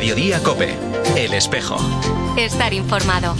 Mediodía COPE. El Espejo. Estar informado.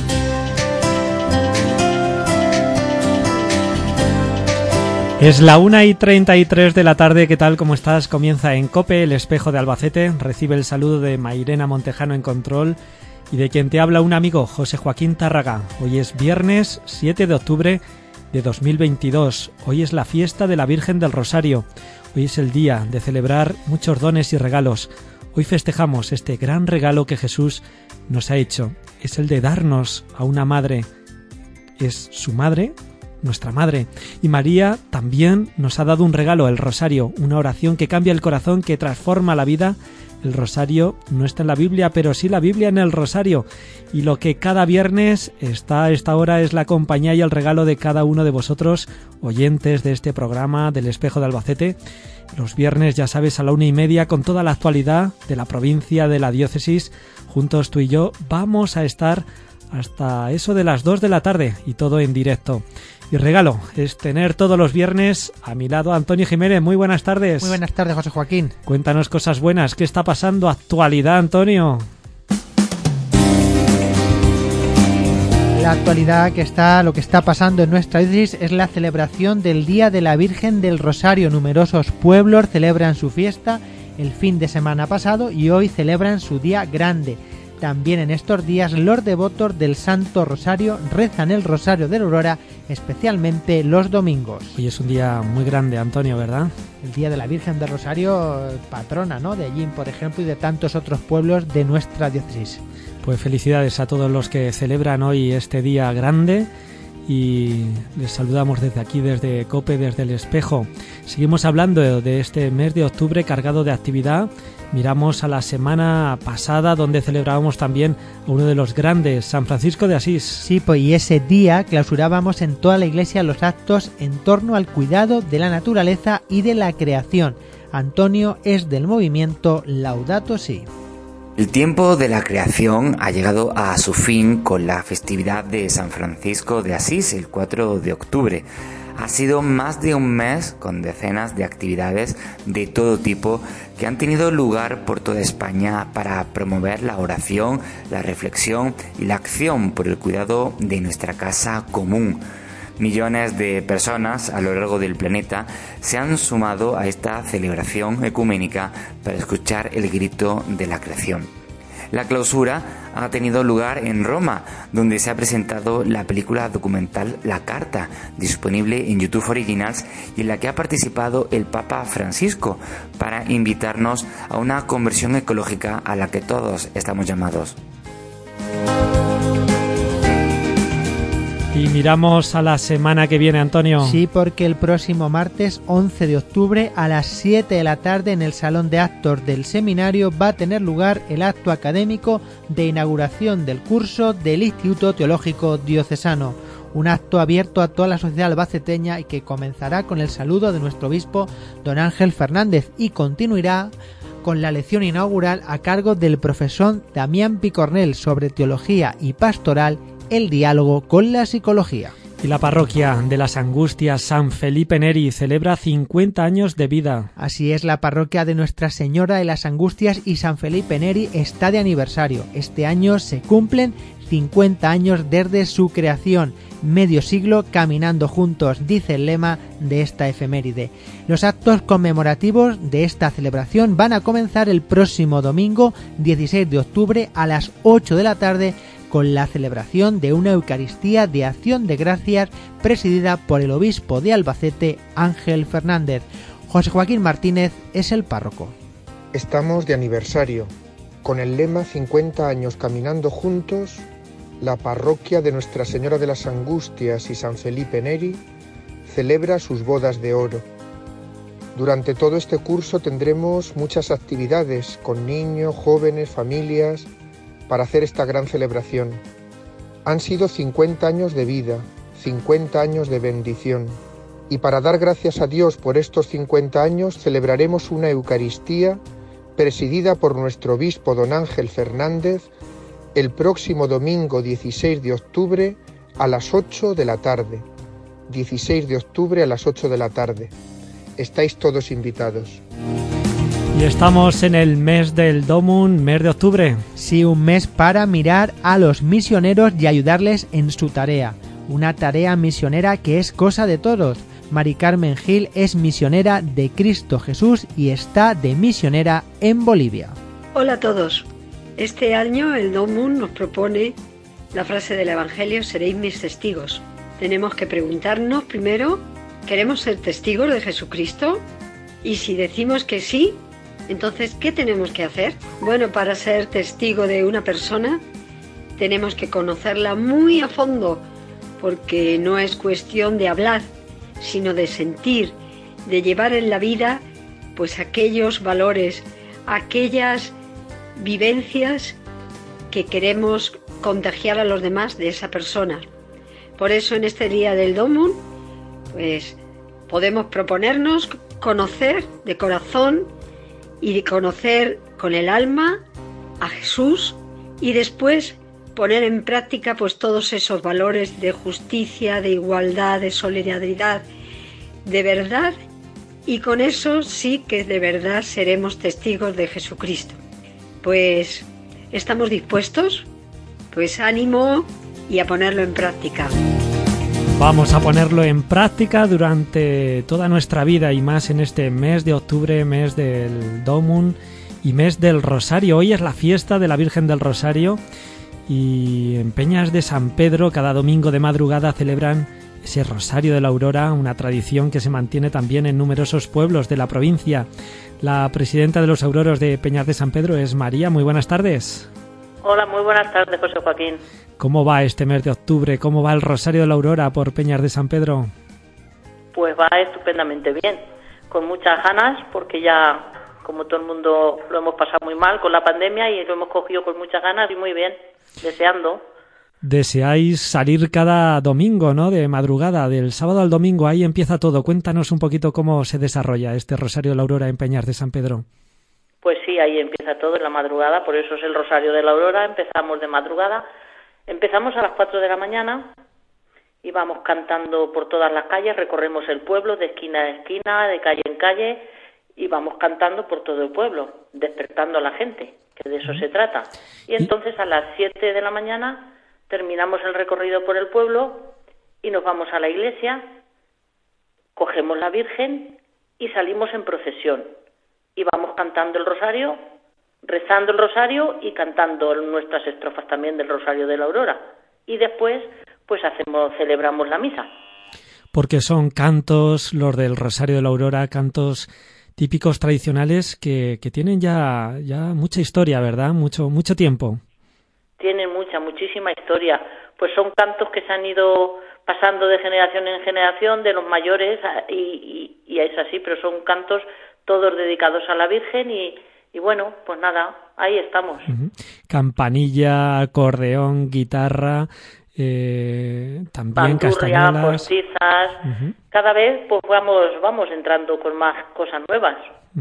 Es la 1:33 de la tarde. ¿Qué tal? ¿Cómo estás? Comienza en COPE, El Espejo de Albacete. Recibe el saludo de Mairena Montejano en control y de quien te habla un amigo, José Joaquín Tárraga. Hoy es viernes 7 de octubre de 2022. Hoy es la fiesta de la Virgen del Rosario. Hoy es el día de celebrar muchos dones y regalos. Hoy festejamos este gran regalo que Jesús nos ha hecho. Es el de darnos a una madre. Es su madre, nuestra madre. Y María también nos ha dado un regalo, el rosario, una oración que cambia el corazón, que transforma la vida. El rosario no está en la Biblia, pero sí la Biblia en el rosario. Y lo que cada viernes está a esta hora es la compañía y el regalo de cada uno de vosotros, oyentes de este programa del Espejo de Albacete. Los viernes, ya sabes, a la 1:30, con toda la actualidad de la provincia, de la diócesis. Juntos tú y yo vamos a estar hasta eso de las 2 de la tarde y todo en directo. Y regalo es tener todos los viernes a mi lado Antonio Jiménez. Muy buenas tardes. Muy buenas tardes, José Joaquín. Cuéntanos cosas buenas. ¿Qué está pasando? Actualidad, Antonio. La actualidad lo que está pasando en nuestra diócesis es la celebración del Día de la Virgen del Rosario. Numerosos pueblos celebran su fiesta el fin de semana pasado y hoy celebran su día grande. También en estos días los devotos del Santo Rosario rezan el Rosario de la Aurora, especialmente los domingos. Hoy es un día muy grande, Antonio, ¿verdad? El Día de la Virgen del Rosario, patrona, ¿no?, de Allín, por ejemplo, y de tantos otros pueblos de nuestra diócesis. Pues felicidades a todos los que celebran hoy este día grande y les saludamos desde aquí, desde COPE, desde El Espejo. Seguimos hablando de este mes de octubre cargado de actividad. Miramos a la semana pasada, donde celebrábamos también a uno de los grandes, San Francisco de Asís. Sí, pues y ese día clausurábamos en toda la iglesia los actos en torno al cuidado de la naturaleza y de la creación. Antonio es del movimiento Laudato Si. El tiempo de la creación ha llegado a su fin con la festividad de San Francisco de Asís, el 4 de octubre. Ha sido más de un mes con decenas de actividades de todo tipo que han tenido lugar por toda España para promover la oración, la reflexión y la acción por el cuidado de nuestra casa común. Millones de personas a lo largo del planeta se han sumado a esta celebración ecuménica para escuchar el grito de la creación. La clausura ha tenido lugar en Roma, donde se ha presentado la película documental La Carta, disponible en YouTube Originals, y en la que ha participado el Papa Francisco para invitarnos a una conversión ecológica a la que todos estamos llamados. Y miramos a la semana que viene, Antonio. Sí, porque el próximo martes 11 de octubre a las 7 de la tarde en el Salón de Actos del Seminario va a tener lugar el acto académico de inauguración del curso del Instituto Teológico Diocesano. Un acto abierto a toda la sociedad albaceteña y que comenzará con el saludo de nuestro obispo don Ángel Fernández y continuará con la lección inaugural a cargo del profesor Damián Picornell sobre teología y pastoral, el diálogo con la psicología. Y la parroquia de las Angustias San Felipe Neri celebra 50 años de vida. Así es, la parroquia de Nuestra Señora de las Angustias y San Felipe Neri está de aniversario. Este año se cumplen 50 años desde su creación. Medio siglo caminando juntos, dice el lema de esta efeméride. Los actos conmemorativos de esta celebración van a comenzar el próximo domingo 16 de octubre a las 8 de la tarde con la celebración de una Eucaristía de Acción de Gracias presidida por el obispo de Albacete, Ángel Fernández. José Joaquín Martínez es el párroco. Estamos de aniversario. Con el lema 50 años caminando juntos, la parroquia de Nuestra Señora de las Angustias y San Felipe Neri celebra sus bodas de oro. Durante todo este curso tendremos muchas actividades con niños, jóvenes, familias, para hacer esta gran celebración. Han sido 50 años de vida, 50 años de bendición. Y para dar gracias a Dios por estos 50 años, celebraremos una Eucaristía presidida por nuestro obispo don Ángel Fernández el próximo domingo 16 de octubre a las 8 de la tarde. 16 de octubre a las 8 de la tarde. Estáis todos invitados. Y estamos en el mes del Domum, mes de octubre. Sí, un mes para mirar a los misioneros y ayudarles en su tarea. Una tarea misionera que es cosa de todos. Mari Carmen Gil es misionera de Cristo Jesús y está de misionera en Bolivia. Hola a todos. Este año el Domum nos propone la frase del Evangelio: seréis mis testigos. Tenemos que preguntarnos primero, ¿queremos ser testigos de Jesucristo? Y si decimos que sí, entonces, ¿qué tenemos que hacer? Bueno, para ser testigo de una persona tenemos que conocerla muy a fondo, porque no es cuestión de hablar, sino de sentir, de llevar en la vida pues aquellos valores, aquellas vivencias que queremos contagiar a los demás de esa persona. Por eso en este día del Domum, pues podemos proponernos conocer de corazón y de conocer con el alma a Jesús y después poner en práctica pues todos esos valores de justicia, de igualdad, de solidaridad, de verdad, y con eso sí que de verdad seremos testigos de Jesucristo. Pues ¿estamos dispuestos? Pues ánimo y a ponerlo en práctica. Vamos a ponerlo en práctica durante toda nuestra vida y más en este mes de octubre, mes del Domum y mes del Rosario. Hoy es la fiesta de la Virgen del Rosario y en Peñas de San Pedro cada domingo de madrugada celebran ese Rosario de la Aurora, una tradición que se mantiene también en numerosos pueblos de la provincia. La presidenta de los Auroros de Peñas de San Pedro es María. Muy buenas tardes. Hola, muy buenas tardes, José Joaquín. ¿Cómo va este mes de octubre? ¿Cómo va el Rosario de la Aurora por Peñas de San Pedro? Pues va estupendamente bien, con muchas ganas, porque ya, como todo el mundo, lo hemos pasado muy mal con la pandemia y lo hemos cogido con muchas ganas y muy bien, deseando. Deseáis salir cada domingo, ¿no?, de madrugada, del sábado al domingo, ahí empieza todo. Cuéntanos un poquito cómo se desarrolla este Rosario de la Aurora en Peñas de San Pedro. Pues sí, ahí empieza todo en la madrugada, por eso es el Rosario de la Aurora, empezamos de madrugada, empezamos a las 4 de la mañana y vamos cantando por todas las calles, recorremos el pueblo de esquina a esquina, de calle en calle y vamos cantando por todo el pueblo, despertando a la gente, que de eso se trata. Y entonces a las 7 de la mañana terminamos el recorrido por el pueblo y nos vamos a la iglesia, cogemos la Virgen y salimos en procesión. Y vamos cantando el rosario, rezando el rosario y cantando nuestras estrofas también del Rosario de la Aurora. Y después, pues celebramos la misa. Porque son cantos, los del Rosario de la Aurora, cantos típicos tradicionales que tienen ya mucha historia, ¿verdad? Mucho tiempo. Tienen muchísima historia. Pues son cantos que se han ido pasando de generación en generación, de los mayores, y es así, pero son cantos todos dedicados a la Virgen y bueno, pues nada, ahí estamos. Campanilla, acordeón, guitarra, también bandurria, castañuelas, postizas, cada vez pues vamos entrando con más cosas nuevas.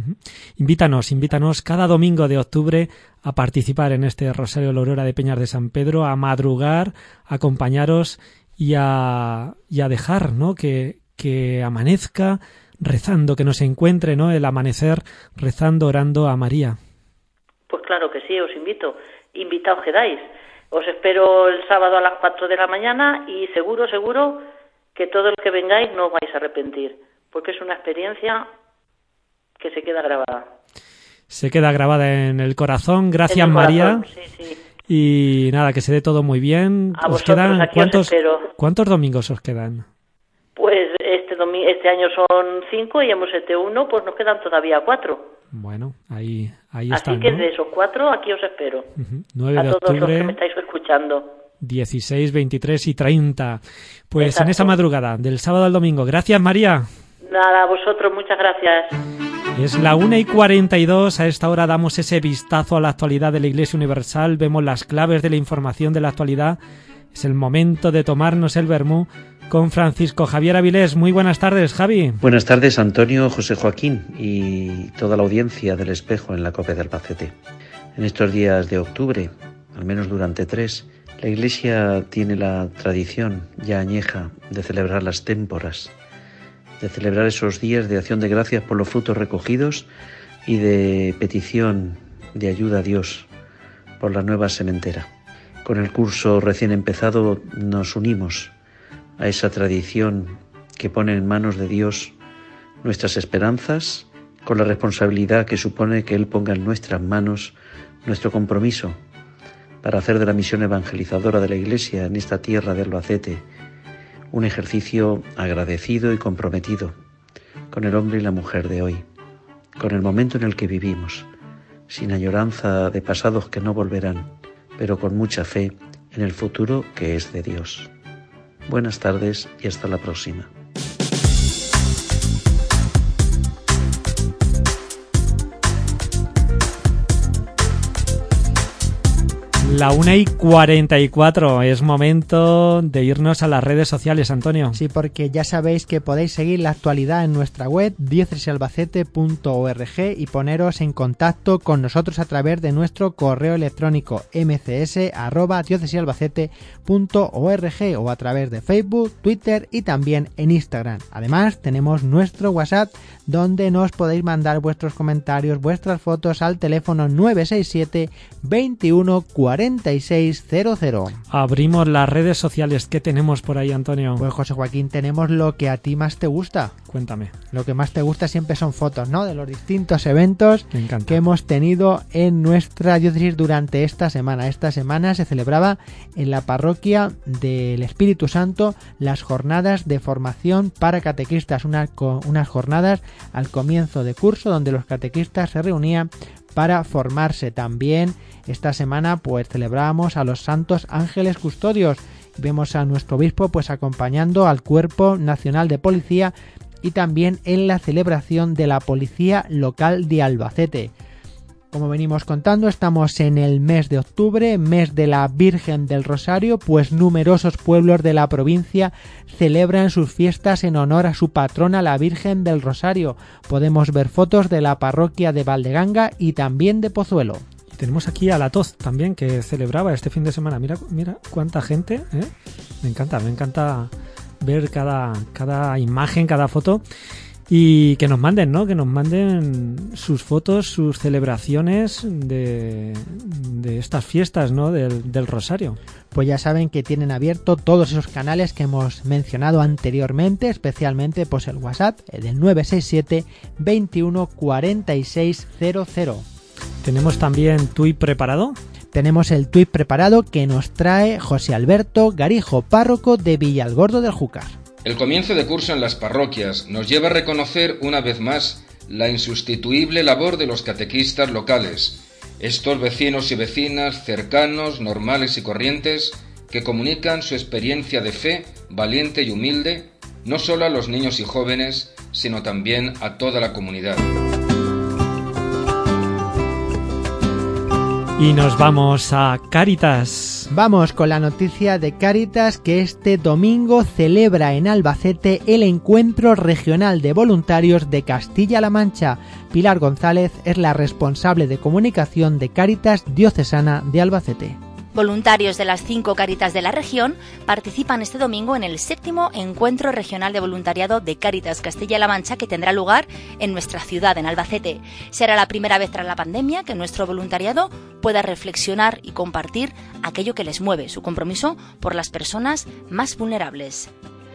Invítanos cada domingo de octubre a participar en este Rosario de la Aurora de Peñas de San Pedro, a madrugar, a acompañaros y a dejar, ¿no?, que amanezca rezando, que nos encuentre, ¿no?, el amanecer rezando, orando a María. Pues claro que sí, os invitaos quedáis. Os espero el sábado a las 4 de la mañana y seguro que todos los que vengáis no os vais a arrepentir, porque es una experiencia que se queda grabada. Se queda grabada en el corazón. Gracias, María. Sí. Y nada, que se dé todo muy bien. A vosotros, quedan, aquí os espero. ¿Cuántos domingos os quedan? Pues este año son 5 y hemos hecho 1, pues nos quedan todavía 4. Bueno, ahí así están, que ¿no? De esos 4 aquí os espero. 9 de a todos octubre, los que me estáis escuchando. 16, 23 y 30. Pues exacto. En esa madrugada, del sábado al domingo. Gracias, María. Nada, a vosotros, muchas gracias. Es la 1:42, a esta hora damos ese vistazo a la actualidad de la Iglesia Universal, vemos las claves de la información de la actualidad. Es el momento de tomarnos el vermú con Francisco Javier Avilés. Muy buenas tardes, Javi. Buenas tardes, Antonio, José Joaquín y toda la audiencia del Espejo en la COPE de Albacete. En estos días de octubre, al menos durante 3, la Iglesia tiene la tradición ya añeja de celebrar las témporas, de celebrar esos días de acción de gracias por los frutos recogidos y de petición de ayuda a Dios por la nueva sementera. Con el curso recién empezado nos unimos a esa tradición que pone en manos de Dios nuestras esperanzas, con la responsabilidad que supone que Él ponga en nuestras manos nuestro compromiso para hacer de la misión evangelizadora de la Iglesia en esta tierra de Albacete un ejercicio agradecido y comprometido con el hombre y la mujer de hoy, con el momento en el que vivimos, sin añoranza de pasados que no volverán, pero con mucha fe en el futuro que es de Dios. Buenas tardes y hasta la próxima. La 1:44, es momento de irnos a las redes sociales, Antonio. Sí, porque ya sabéis que podéis seguir la actualidad en nuestra web diocesesalbacete.org y poneros en contacto con nosotros a través de nuestro correo electrónico mcs@diocesesalbacete.org o a través de Facebook, Twitter y también en Instagram. Además, tenemos nuestro WhatsApp donde nos podéis mandar vuestros comentarios, vuestras fotos al teléfono 967 21 4600. Abrimos las redes sociales. ¿Qué tenemos por ahí, Antonio? Pues José Joaquín, tenemos lo que a ti más te gusta. Cuéntame. Lo que más te gusta siempre son fotos, ¿no? De los distintos eventos que hemos tenido en nuestra diócesis durante esta semana. Esta semana se celebraba en la parroquia del Espíritu Santo las jornadas de formación para catequistas, unas jornadas al comienzo de curso donde los catequistas se reunían para formarse. También esta semana pues celebrábamos a los santos ángeles custodios. Vemos a nuestro obispo pues acompañando al Cuerpo Nacional de Policía y también en la celebración de la Policía Local de Albacete. Como venimos contando, estamos en el mes de octubre, mes de la Virgen del Rosario, pues numerosos pueblos de la provincia celebran sus fiestas en honor a su patrona, la Virgen del Rosario. Podemos ver fotos de la parroquia de Valdeganga y también de Pozuelo. Y tenemos aquí a La Toz también, que celebraba este fin de semana. Mira cuánta gente, ¿eh? Me encanta ver cada imagen, cada foto. Y que nos manden, ¿no? Que nos manden sus fotos, sus celebraciones de estas fiestas, ¿no? Del Rosario. Pues ya saben que tienen abierto todos esos canales que hemos mencionado anteriormente, especialmente pues el WhatsApp, el del 967 21 4600. ¿Tenemos también tuit preparado? Tenemos el tuit preparado que nos trae José Alberto Garijo, párroco de Villalgordo del Júcar. El comienzo de curso en las parroquias nos lleva a reconocer una vez más la insustituible labor de los catequistas locales, estos vecinos y vecinas cercanos, normales y corrientes que comunican su experiencia de fe valiente y humilde no solo a los niños y jóvenes, sino también a toda la comunidad. Y nos vamos a Cáritas. Vamos con la noticia de Cáritas, que este domingo celebra en Albacete el Encuentro Regional de Voluntarios de Castilla-La Mancha. Pilar González es la responsable de comunicación de Cáritas Diocesana de Albacete. Voluntarios de las 5 Cáritas de la región participan este domingo en el 7º Encuentro Regional de Voluntariado de Cáritas Castilla-La Mancha, que tendrá lugar en nuestra ciudad, en Albacete. Será la primera vez tras la pandemia que nuestro voluntariado pueda reflexionar y compartir aquello que les mueve, su compromiso por las personas más vulnerables.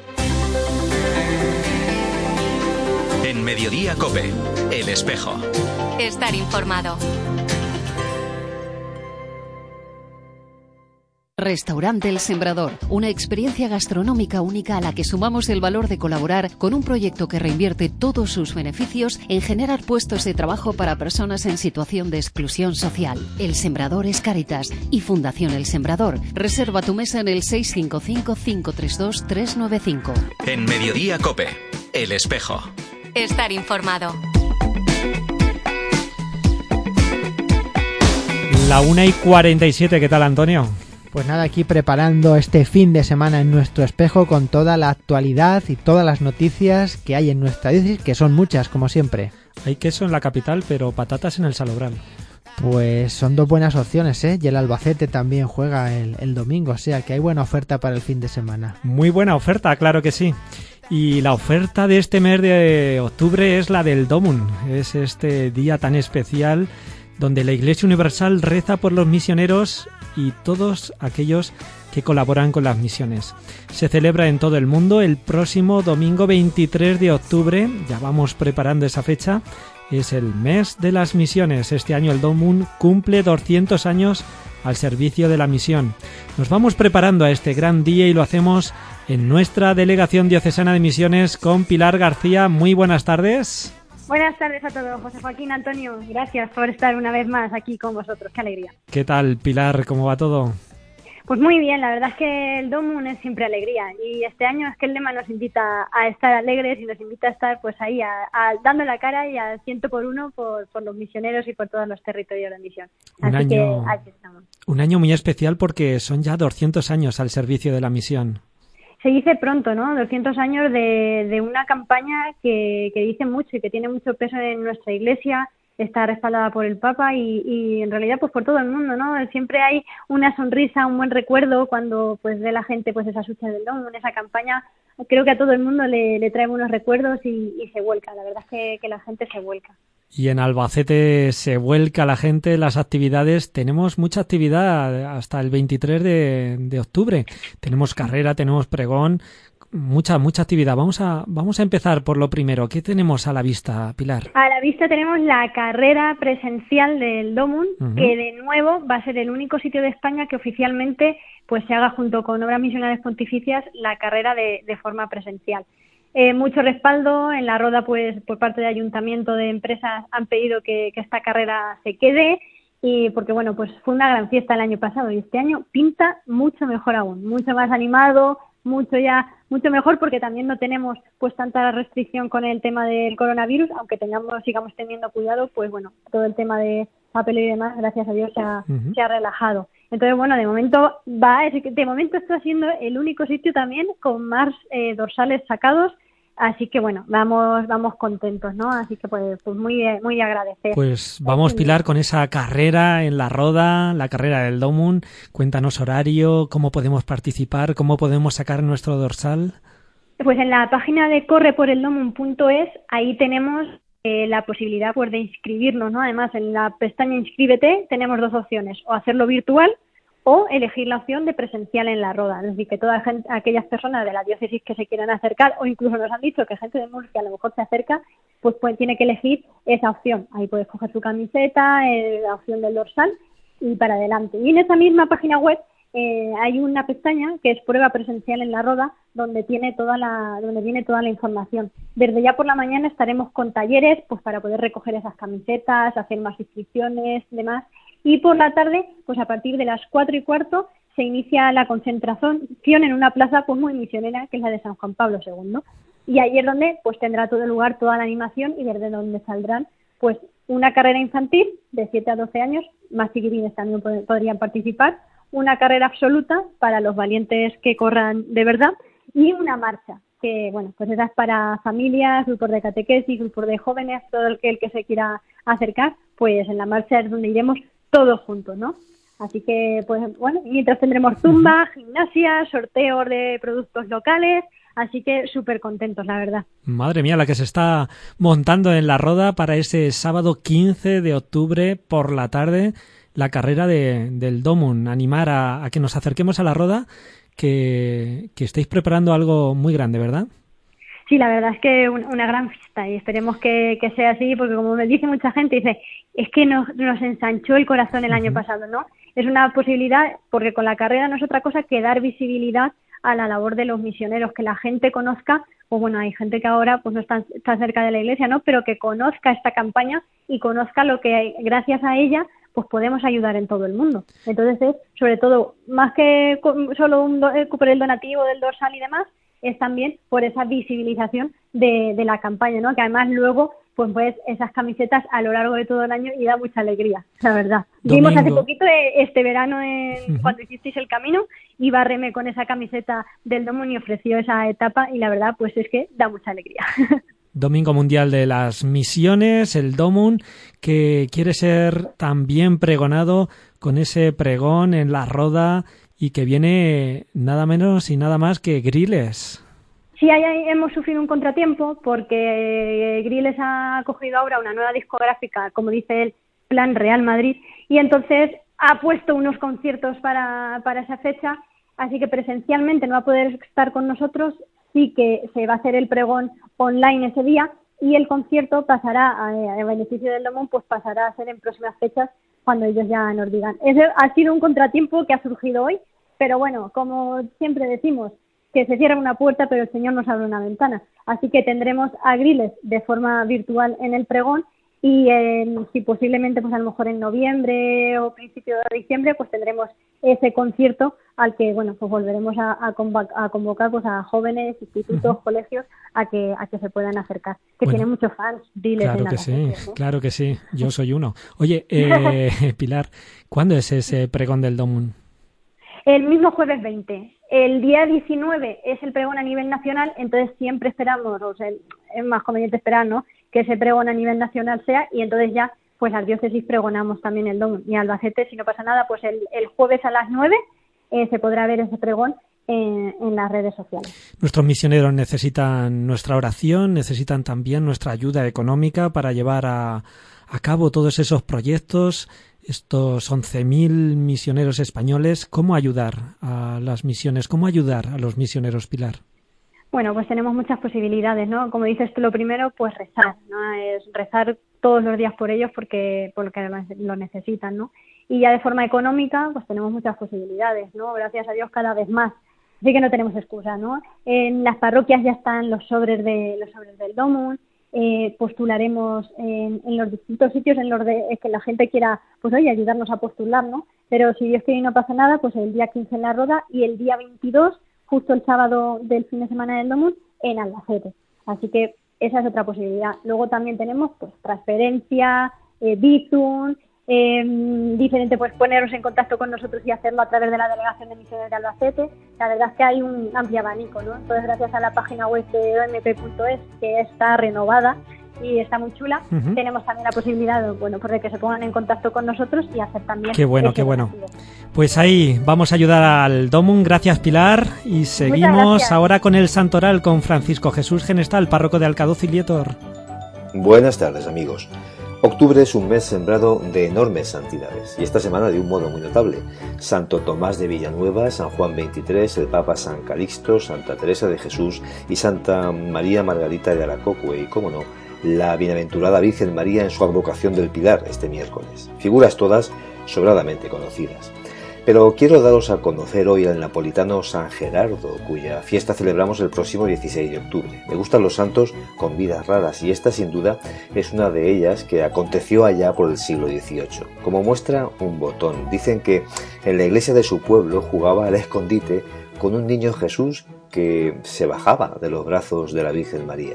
En Mediodía COPE, El Espejo. Estar informado. Restaurante El Sembrador, una experiencia gastronómica única a la que sumamos el valor de colaborar con un proyecto que reinvierte todos sus beneficios en generar puestos de trabajo para personas en situación de exclusión social. El Sembrador es Cáritas y Fundación El Sembrador. Reserva tu mesa en el 655-532-395. En Mediodía COPE, El Espejo. Estar informado. La 1:47, ¿qué tal, Antonio? Pues nada, aquí preparando este fin de semana en nuestro espejo con toda la actualidad y todas las noticias que hay en nuestra diócesis, que son muchas, como siempre. Hay queso en la capital, pero patatas en el Salobral. Pues son dos buenas opciones, ¿eh? Y el Albacete también juega el domingo, o sea que hay buena oferta para el fin de semana. Muy buena oferta, claro que sí. Y la oferta de este mes de octubre es la del Domun. Es este día tan especial donde la Iglesia Universal reza por los misioneros y todos aquellos que colaboran con las misiones. Se celebra en todo el mundo el próximo domingo 23 de octubre. Ya vamos preparando esa fecha. Es el mes de las misiones. Este año el Domun cumple 200 años al servicio de la misión. Nos vamos preparando a este gran día y lo hacemos en nuestra Delegación Diocesana de Misiones con Pilar García. Muy buenas tardes. Buenas tardes a todos, José Joaquín, Antonio. Gracias por estar una vez más aquí con vosotros. Qué alegría. ¿Qué tal, Pilar? ¿Cómo va todo? Pues muy bien, la verdad es que el Domun es siempre alegría y este año es que el lema nos invita a estar alegres y nos invita a estar pues ahí dando la cara y al 100 por 1 por los misioneros y por todos los territorios de misión. Así que aquí estamos. Un año muy especial porque son ya 200 años al servicio de la misión. Se dice pronto, ¿no? 200 años de una campaña que dice mucho y que tiene mucho peso en nuestra Iglesia. Está respaldada por el Papa y en realidad pues por todo el mundo, ¿no? Siempre hay una sonrisa, un buen recuerdo cuando pues ve la gente pues esas luchas del Domun, esa campaña. Creo que a todo el mundo le trae buenos recuerdos y se vuelca. La verdad es que la gente se vuelca. Y en Albacete se vuelca la gente, las actividades. Tenemos mucha actividad hasta el 23 de octubre. Tenemos carrera, tenemos pregón, mucha actividad. Vamos a empezar por lo primero. ¿Qué tenemos a la vista, Pilar? A la vista tenemos la carrera presencial del Domun, que de nuevo va a ser el único sitio de España que oficialmente pues se haga junto con Obras Misionales Pontificias la carrera de forma presencial. Mucho respaldo en la Roda, pues por parte del Ayuntamiento, de empresas han pedido que esta carrera se quede y porque bueno, pues fue una gran fiesta el año pasado y este año pinta mucho mejor aún, mucho más animado, mucho mejor porque también no tenemos pues tanta restricción con el tema del coronavirus, aunque sigamos teniendo cuidado, pues bueno, todo el tema de papel y demás, gracias a Dios se ha relajado. Entonces, bueno, de momento está siendo el único sitio también con más dorsales sacados, así que bueno, vamos contentos, ¿no? Así que pues muy de agradecer. Pues vamos, Pilar, con esa carrera en la Roda, la carrera del Domun. Cuéntanos horario, cómo podemos participar, cómo podemos sacar nuestro dorsal. Pues en la página de correporeldomun.es, ahí tenemos la posibilidad pues de inscribirnos, ¿no? Además, en la pestaña Inscríbete tenemos dos opciones, o hacerlo virtual o elegir la opción de presencial en la Roda. Es decir, que todas aquellas personas de la diócesis que se quieran acercar, o incluso nos han dicho que gente de Murcia a lo mejor se acerca, pues tiene que elegir esa opción. Ahí puedes coger tu camiseta, la opción del dorsal y para adelante. Y en esa misma página web hay una pestaña que es prueba presencial en la Roda, donde viene toda la información. Desde ya por la mañana estaremos con talleres pues para poder recoger esas camisetas, hacer más inscripciones, demás. Y por la tarde, pues a partir de las 4:15 se inicia la concentración en una plaza pues muy misionera, que es la de San Juan Pablo II. Y ahí es donde pues tendrá todo lugar toda la animación y desde donde saldrán pues una carrera infantil de 7 a 12 años, más chiquitines también podrían participar, una carrera absoluta para los valientes que corran de verdad y una marcha que, bueno, pues esa es para familias, grupos de catequesis, grupos de jóvenes, todo el que se quiera acercar, pues en la marcha es donde iremos todos juntos, ¿no? Así que, pues bueno, mientras tendremos zumba, gimnasia, sorteos de productos locales, así que súper contentos, la verdad. Madre mía, la que se está montando en la Roda para ese sábado 15 de octubre por la tarde, la carrera del Domun. Animar a que nos acerquemos a la Roda, que estáis preparando algo muy grande, ¿verdad? Sí, la verdad es que una gran fiesta y esperemos que sea así, porque como me dice mucha gente, dice, es que nos ensanchó el corazón el año pasado, ¿no? Es una posibilidad, porque con la carrera no es otra cosa que dar visibilidad a la labor de los misioneros, que la gente conozca, o bueno, hay gente que ahora pues no está cerca de la iglesia, ¿no? Pero que conozca esta campaña y conozca lo que gracias a ella pues podemos ayudar en todo el mundo. Entonces es, sobre todo, más que solo por el donativo del dorsal y demás, es también por esa visibilización de la campaña, ¿no? Que además luego pues esas camisetas a lo largo de todo el año y da mucha alegría, la verdad. Vimos hace poquito, este verano, cuando hicisteis el camino, iba Reme con esa camiseta del Domun y ofreció esa etapa y la verdad pues es que da mucha alegría. Domingo Mundial de las Misiones, el Domun, que quiere ser también pregonado con ese pregón en la Roda y que viene nada menos y nada más que Griles. Sí, hemos sufrido un contratiempo porque Griles ha cogido ahora una nueva discográfica, como dice él, Plan Real Madrid, y entonces ha puesto unos conciertos para esa fecha, así que presencialmente no va a poder estar con nosotros, sí que se va a hacer el pregón online ese día y el concierto pasará, a beneficio del Domón, pues pasará a ser en próximas fechas cuando ellos ya nos digan. Ese ha sido un contratiempo que ha surgido hoy, pero bueno, como siempre decimos, que se cierra una puerta pero el Señor nos abre una ventana, así que tendremos a Griles de forma virtual en el pregón y si posiblemente pues a lo mejor en noviembre o principio de diciembre pues tendremos ese concierto al que bueno pues volveremos a convocar pues a jóvenes, institutos, colegios a que se puedan acercar, que bueno, tiene muchos fans. Claro que sí, claro que sí, yo soy uno. Oye, Pilar, ¿cuándo es ese pregón del Domum? El mismo jueves 20. El día 19 es el pregón a nivel nacional, entonces siempre esperamos, o sea, es más conveniente esperar, ¿no?, que ese pregón a nivel nacional sea, y entonces ya, pues al diócesis pregonamos también el Domum. Y Albacete, si no pasa nada, pues el jueves a las 9 se podrá ver ese pregón en las redes sociales. Nuestros misioneros necesitan nuestra oración, necesitan también nuestra ayuda económica para llevar a cabo todos esos proyectos. Estos 11.000 misioneros españoles, ¿cómo ayudar a las misiones? ¿Cómo ayudar a los misioneros, Pilar? Bueno, pues tenemos muchas posibilidades, ¿no? Como dices tú, lo primero, pues rezar, ¿no? Es rezar todos los días por ellos porque lo necesitan, ¿no? Y ya de forma económica, pues tenemos muchas posibilidades, ¿no? Gracias a Dios cada vez más. Así que no tenemos excusa, ¿no? En las parroquias ya están los sobres del Domum. Postularemos en los distintos sitios en los que la gente quiera, pues oye, ayudarnos a postular, ¿no? Pero si Dios quiere y no pasa nada, pues el día 15 en La Roda y el día 22, justo el sábado del fin de semana del Domum, en Albacete. Así que esa es otra posibilidad. Luego también tenemos pues transferencia, Bizum, diferente, pues poneros en contacto con nosotros y hacerlo a través de la Delegación de Misiones de Albacete. La verdad es que hay un amplio abanico, ¿no? Entonces, gracias a la página web de omp.es, que está renovada y está muy chula, tenemos también la posibilidad de que se pongan en contacto con nosotros y hacer también... Qué bueno, qué bueno. Pues ahí vamos a ayudar al Domum. Gracias, Pilar. Y seguimos ahora con el Santoral, con Francisco Jesús Genestal, párroco de Alcadoz y Lietor. Buenas tardes, amigos. Octubre es un mes sembrado de enormes santidades, y esta semana de un modo muy notable. Santo Tomás de Villanueva, San Juan XXIII, el Papa San Calixto, Santa Teresa de Jesús y Santa María Margarita de Alacoque, y, cómo no, la bienaventurada Virgen María en su advocación del Pilar este miércoles. Figuras todas sobradamente conocidas. Pero quiero daros a conocer hoy al napolitano San Gerardo, cuya fiesta celebramos el próximo 16 de octubre. Me gustan los santos con vidas raras y esta sin duda es una de ellas que aconteció allá por el siglo XVIII. Como muestra un botón, dicen que en la iglesia de su pueblo jugaba al escondite con un niño Jesús que se bajaba de los brazos de la Virgen María.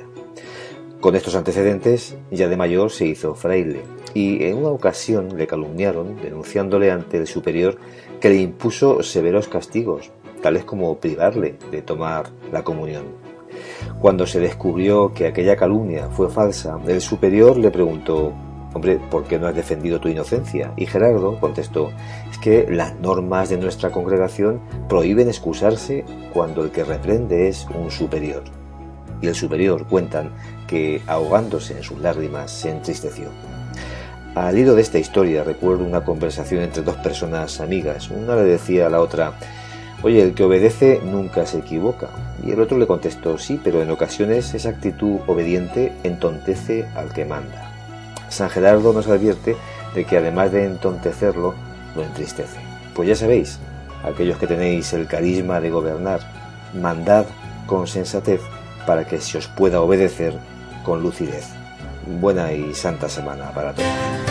Con estos antecedentes, ya de mayor se hizo fraile y en una ocasión le calumniaron denunciándole ante el superior que le impuso severos castigos, tales como privarle de tomar la comunión. Cuando se descubrió que aquella calumnia fue falsa, el superior le preguntó: «Hombre, ¿por qué no has defendido tu inocencia?». Y Gerardo contestó: «Es que las normas de nuestra congregación prohíben excusarse cuando el que reprende es un superior». Y el superior, cuentan, que ahogándose en sus lágrimas se entristeció. Al hilo de esta historia recuerdo una conversación entre dos personas amigas. Una le decía a la otra: «Oye, el que obedece nunca se equivoca». Y el otro le contestó: «Sí, pero en ocasiones esa actitud obediente entontece al que manda». San Gerardo nos advierte de que además de entontecerlo, lo entristece. Pues ya sabéis, aquellos que tenéis el carisma de gobernar, mandad con sensatez para que se os pueda obedecer con lucidez. Buena y santa semana para todos.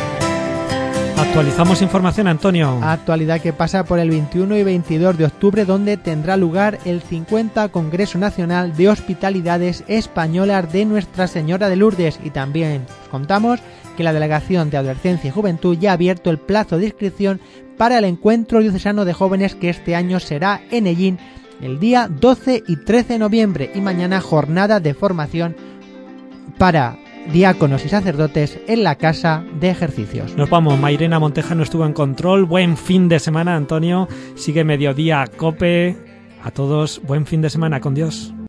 Actualizamos información, Antonio. Actualidad que pasa por el 21 y 22 de octubre, donde tendrá lugar el 50 Congreso Nacional de Hospitalidades Españolas de Nuestra Señora de Lourdes. Y también os contamos que la Delegación de Adolescencia y Juventud ya ha abierto el plazo de inscripción para el Encuentro Diocesano de Jóvenes, que este año será en Ellín el día 12 y 13 de noviembre, y mañana jornada de formación para diáconos y sacerdotes en la Casa de Ejercicios. Nos vamos. Mairena Montejano estuvo en control. Buen fin de semana, Antonio. Sigue Mediodía Cope. A todos, buen fin de semana. Con Dios.